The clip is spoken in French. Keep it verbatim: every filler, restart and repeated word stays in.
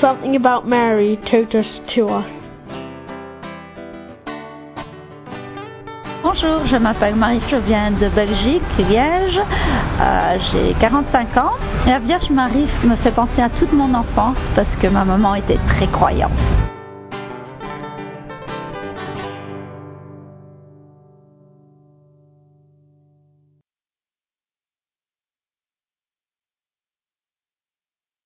something about Mary told us to us. Bonjour, je m'appelle Marie, je viens de Belgique, Liège, euh, j'ai quarante-cinq ans. La Vierge Marie me fait penser à toute mon enfance parce que ma maman était très croyante.